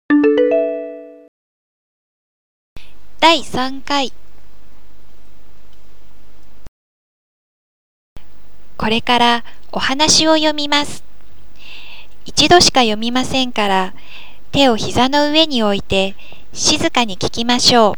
第3回。これからお話を読みます。一度しか読みませんから、手を膝の上に置いて静かに聞きましょう。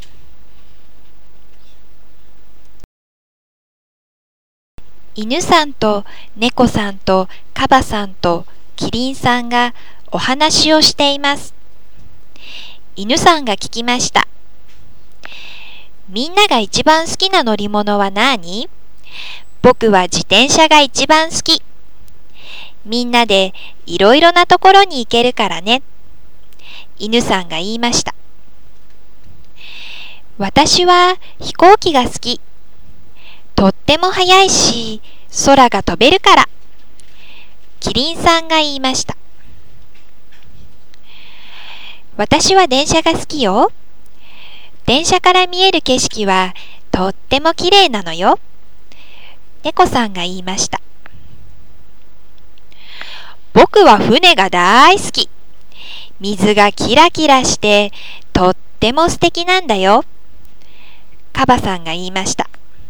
犬さんと猫さんとカバさんとキリンさんがお話をしています。犬さんが聞きました。みんなが一番好きな乗り物は何？僕は自転車が一番好き。みんなでいろいろなところに行けるからね。犬さんが言いました。私は飛行機が好き。とっても速いし、空が飛べるから。キリンさんが言いました。私は電車が好きよ。電車から見える景色はとっても綺麗なのよ。猫さんが言いました。僕は船が大好き。水がキラキラしてとっても素敵なんだよ。カバさんが言いました。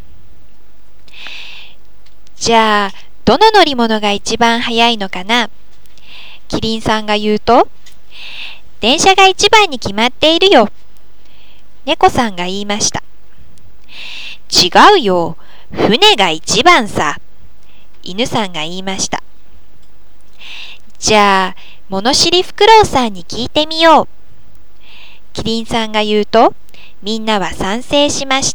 じゃあ、どの乗り物が一番速いのかな？キリンさんが言うと、電車が一番に決まっているよ。猫さんが言いました。違うよ。船が一番さ。犬さんが言いました。じゃあ、物知りフクロウさんに聞いてみよう。キリンさんが言うと、みんなは賛成しました。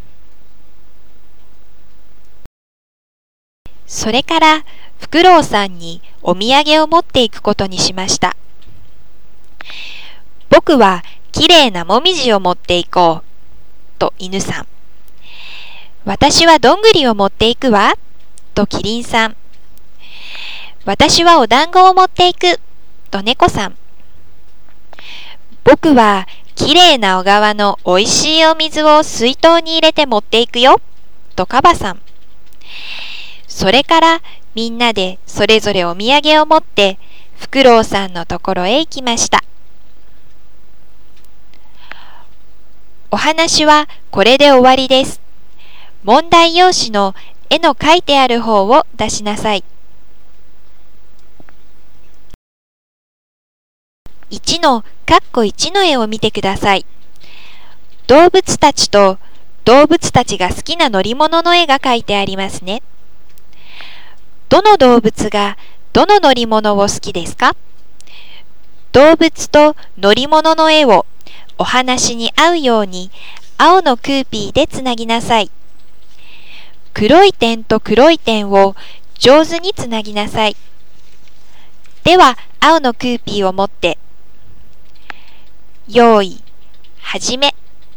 それから、フクロウさんにお土産を持っていくことにしました。僕はきれいなもみじを持っていこう。と犬さん。私はどんぐりを持っていくわ。とキリンさん。私はお団子を持っていく。と猫さん。僕はきれいな小川のおいしいお水を水筒に入れて持っていくよ。とカバさん。それからみんなでそれぞれお土産を持ってフクロウさんのところへ行きました。お話はこれで終わりです。問題用紙の絵の描いてある方を出しなさい。1の括弧1の絵を見てください。動物たちと動物たちが好きな乗り物の絵が描いてありますね。どの動物がどの乗り物を好きですか？動物と乗り物の絵をお話に合うように青のクーピーでつなぎなさい。黒い点と黒い点を上手につなぎなさい。では青のクーピーを持って用意、始め。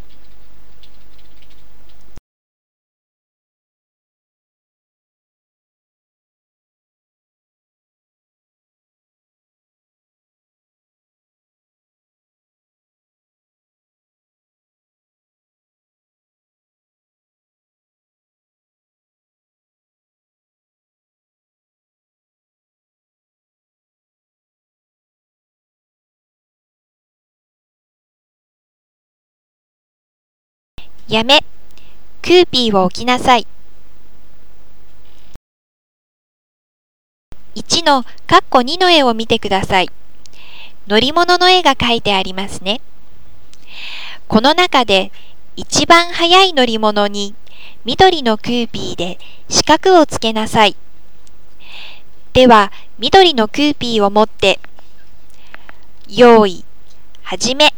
やめ、クーピーを置きなさい。1の括弧2の絵を見てください。乗り物の絵が描いてありますね。この中で一番速い乗り物に緑のクーピーで四角をつけなさい。では緑のクーピーを持って用意、始め。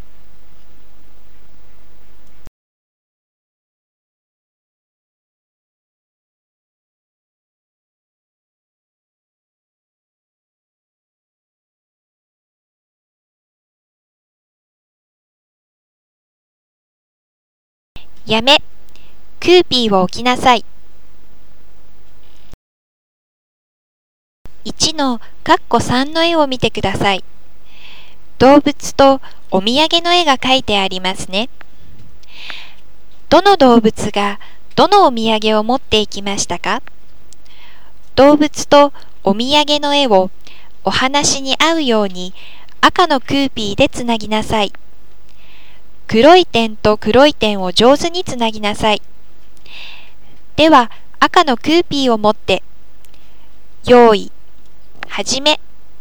やめ、クーピーを置きなさい。1の括弧3の絵を見てください。動物とお土産の絵が描いてありますね。どの動物がどのお土産を持っていきましたか？動物とお土産の絵をお話に合うように赤のクーピーでつなぎなさい。黒い点と黒い点を上手につなぎなさい。では、赤のクーピーを持って、用意、始め。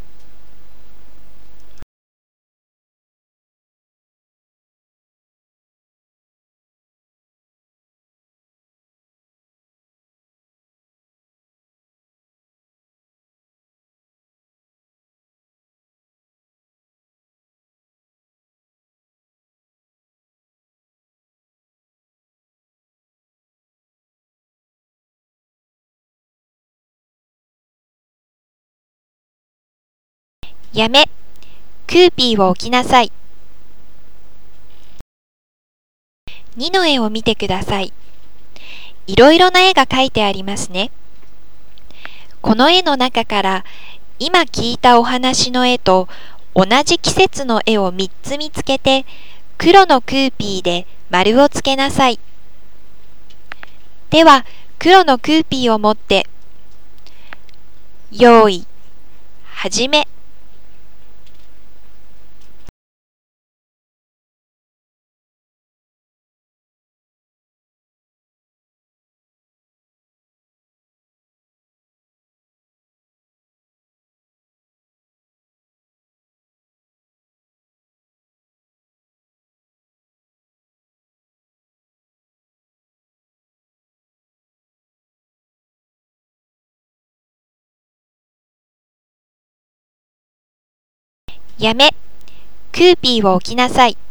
やめ、クーピーを置きなさい。2の絵を見てください。いろいろな絵が描いてありますね。この絵の中から今聞いたお話の絵と同じ季節の絵を3つ見つけて黒のクーピーで丸をつけなさい。では黒のクーピーを持って用意、始め。やめ、クーピーを置きなさい。